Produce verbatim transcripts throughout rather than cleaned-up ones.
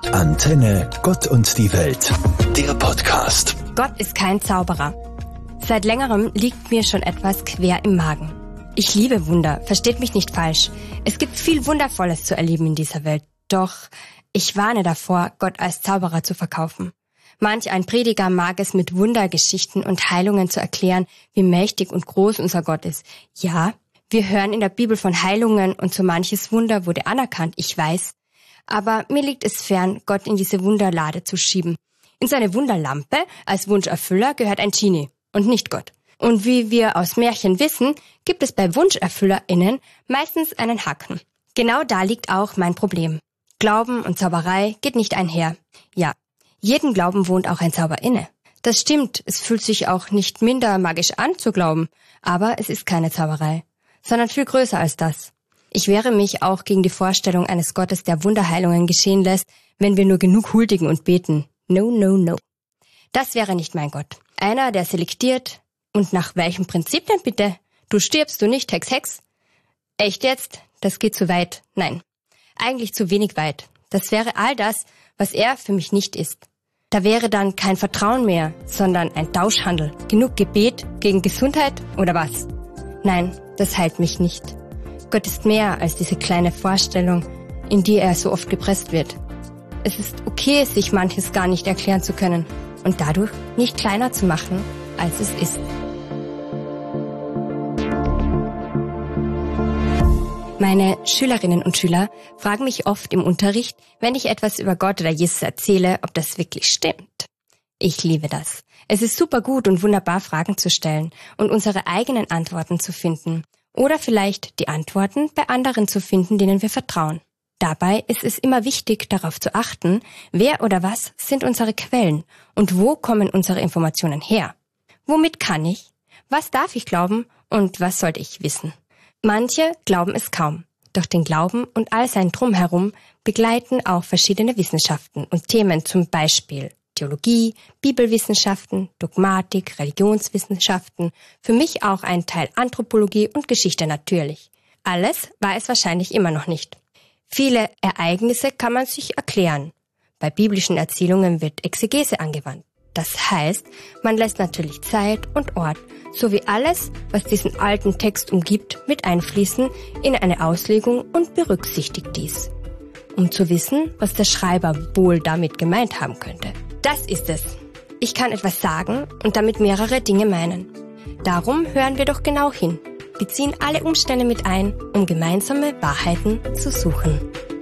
Antenne Gott und die Welt, der Podcast. Gott ist kein Zauberer. Seit längerem liegt mir schon etwas quer im Magen. Ich liebe Wunder, versteht mich nicht falsch. Es gibt viel Wundervolles zu erleben in dieser Welt. Doch ich warne davor, Gott als Zauberer zu verkaufen. Manch ein Prediger mag es mit Wundergeschichten und Heilungen zu erklären, wie mächtig und groß unser Gott ist. Ja, wir hören in der Bibel von Heilungen und so manches Wunder wurde anerkannt, ich weiß. Aber mir liegt es fern, Gott in diese Wunderlade zu schieben. In seine Wunderlampe als Wunscherfüller gehört ein Genie und nicht Gott. Und wie wir aus Märchen wissen, gibt es bei WunscherfüllerInnen meistens einen Haken. Genau da liegt auch mein Problem. Glauben und Zauberei geht nicht einher. Ja, jedem Glauben wohnt auch ein Zauber inne. Das stimmt, es fühlt sich auch nicht minder magisch an zu glauben, aber es ist keine Zauberei, sondern viel größer als das. Ich wehre mich auch gegen die Vorstellung eines Gottes, der Wunderheilungen geschehen lässt, wenn wir nur genug huldigen und beten. No, no, no. Das wäre nicht mein Gott. Einer, der selektiert. Und nach welchem Prinzip denn bitte? Du stirbst, du nicht, Hex, Hex? Echt jetzt? Das geht zu weit. Nein, eigentlich zu wenig weit. Das wäre all das, was er für mich nicht ist. Da wäre dann kein Vertrauen mehr, sondern ein Tauschhandel. Genug Gebet gegen Gesundheit oder was? Nein, das heilt mich nicht. Gott ist mehr als diese kleine Vorstellung, in die er so oft gepresst wird. Es ist okay, sich manches gar nicht erklären zu können und dadurch nicht kleiner zu machen, als es ist. Meine Schülerinnen und Schüler fragen mich oft im Unterricht, wenn ich etwas über Gott oder Jesus erzähle, ob das wirklich stimmt. Ich liebe das. Es ist super gut und wunderbar, Fragen zu stellen und unsere eigenen Antworten zu finden. Oder vielleicht die Antworten bei anderen zu finden, denen wir vertrauen. Dabei ist es immer wichtig, darauf zu achten, wer oder was sind unsere Quellen und wo kommen unsere Informationen her. Womit kann ich? Was darf ich glauben und was sollte ich wissen? Manche glauben es kaum, doch den Glauben und all sein Drumherum begleiten auch verschiedene Wissenschaften und Themen, zum Beispiel Theologie, Bibelwissenschaften, Dogmatik, Religionswissenschaften, für mich auch ein Teil Anthropologie und Geschichte natürlich. Alles war es wahrscheinlich immer noch nicht. Viele Ereignisse kann man sich erklären. Bei biblischen Erzählungen wird Exegese angewandt. Das heißt, man lässt natürlich Zeit und Ort sowie alles, was diesen alten Text umgibt, mit einfließen in eine Auslegung und berücksichtigt dies, um zu wissen, was der Schreiber wohl damit gemeint haben könnte. Das ist es. Ich kann etwas sagen und damit mehrere Dinge meinen. Darum hören wir doch genau hin, beziehen alle Umstände mit ein, um gemeinsame Wahrheiten zu suchen.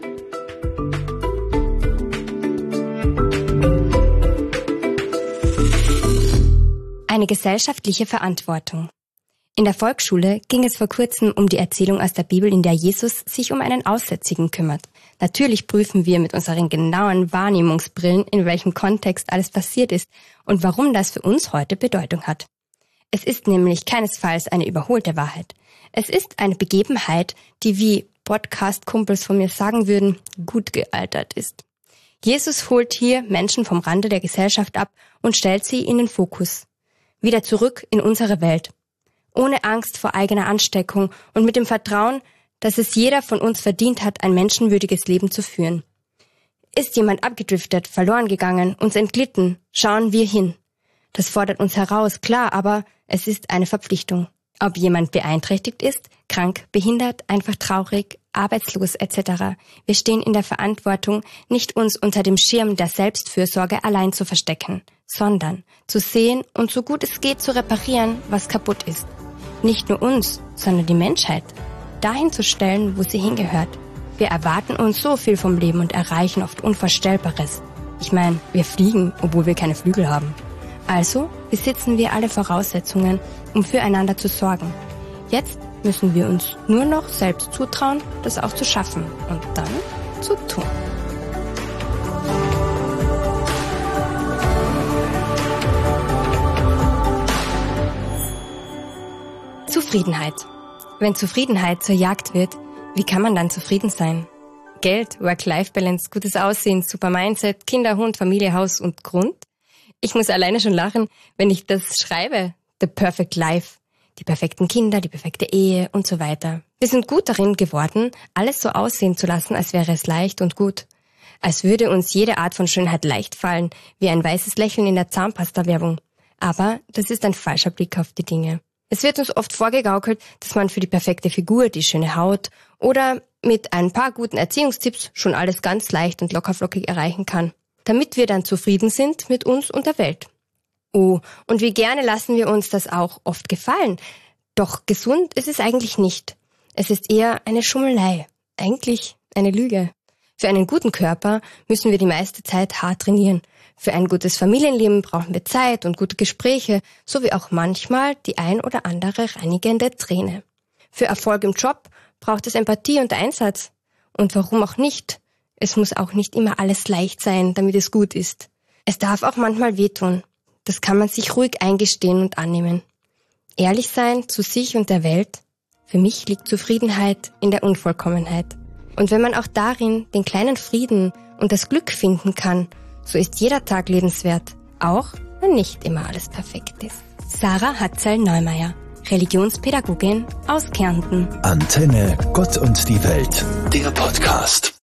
Eine gesellschaftliche Verantwortung. In der Volksschule ging es vor kurzem um die Erzählung aus der Bibel, in der Jesus sich um einen Aussätzigen kümmert. Natürlich prüfen wir mit unseren genauen Wahrnehmungsbrillen, in welchem Kontext alles passiert ist und warum das für uns heute Bedeutung hat. Es ist nämlich keinesfalls eine überholte Wahrheit. Es ist eine Begebenheit, die, wie Podcast-Kumpels von mir sagen würden, gut gealtert ist. Jesus holt hier Menschen vom Rande der Gesellschaft ab und stellt sie in den Fokus. Wieder zurück in unsere Welt. Ohne Angst vor eigener Ansteckung und mit dem Vertrauen, dass es jeder von uns verdient hat, ein menschenwürdiges Leben zu führen. Ist jemand abgedriftet, verloren gegangen, uns entglitten, schauen wir hin. Das fordert uns heraus, klar, aber es ist eine Verpflichtung. Ob jemand beeinträchtigt ist, krank, behindert, einfach traurig, arbeitslos et cetera. Wir stehen in der Verantwortung, nicht uns unter dem Schirm der Selbstfürsorge allein zu verstecken, sondern zu sehen und so gut es geht zu reparieren, was kaputt ist. Nicht nur uns, sondern die Menschheit. Dahin zu stellen, wo sie hingehört. Wir erwarten uns so viel vom Leben und erreichen oft Unvorstellbares. Ich meine, wir fliegen, obwohl wir keine Flügel haben. Also besitzen wir alle Voraussetzungen, um füreinander zu sorgen. Jetzt müssen wir uns nur noch selbst zutrauen, das auch zu schaffen und dann zu tun. Zufriedenheit. Wenn Zufriedenheit zur Jagd wird, wie kann man dann zufrieden sein? Geld, Work-Life-Balance, gutes Aussehen, super Mindset, Kinder, Hund, Familie, Haus und Grund? Ich muss alleine schon lachen, wenn ich das schreibe. The perfect life. Die perfekten Kinder, die perfekte Ehe und so weiter. Wir sind gut darin geworden, alles so aussehen zu lassen, als wäre es leicht und gut. als würde uns jede Art von Schönheit leicht fallen, wie ein weißes Lächeln in der Zahnpasta-Werbung. Aber das ist ein falscher Blick auf die Dinge. Es wird uns oft vorgegaukelt, dass man für die perfekte Figur, die schöne Haut oder mit ein paar guten Erziehungstipps schon alles ganz leicht und lockerflockig erreichen kann, damit wir dann zufrieden sind mit uns und der Welt. Oh, und wie gerne lassen wir uns das auch oft gefallen. Doch gesund ist es eigentlich nicht. Es ist eher eine Schummelei, eigentlich eine Lüge. Für einen guten Körper müssen wir die meiste Zeit hart trainieren. Für ein gutes Familienleben brauchen wir Zeit und gute Gespräche, sowie auch manchmal die ein oder andere reinigende Träne. Für Erfolg im Job braucht es Empathie und Einsatz. Und warum auch nicht? Es muss auch nicht immer alles leicht sein, damit es gut ist. Es darf auch manchmal wehtun. Das kann man sich ruhig eingestehen und annehmen. Ehrlich sein zu sich und der Welt? Für mich liegt Zufriedenheit in der Unvollkommenheit. Und wenn man auch darin den kleinen Frieden und das Glück finden kann, so ist jeder Tag lebenswert, auch wenn nicht immer alles perfekt ist. Sarah Hatzel-Neumeier, Religionspädagogin aus Kärnten. Antenne Gott und die Welt, der Podcast.